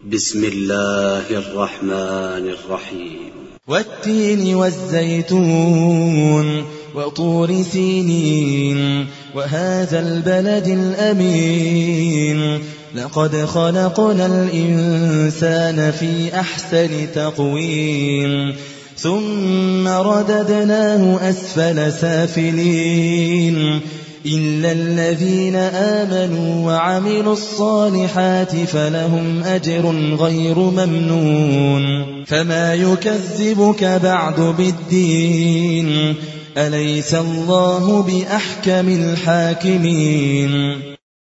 بسم الله الرحمن الرحيم. والتين والزيتون وطور سينين وهذا البلد الأمين لقد خلقنا الإنسان في أحسن تقويم ثم رددناه أسفل سافلين إلا الذين آمنوا وعملوا الصالحات فلهم أجر غير ممنون فما يكذبك بعد بالدين أليس الله بأحكم الحاكمين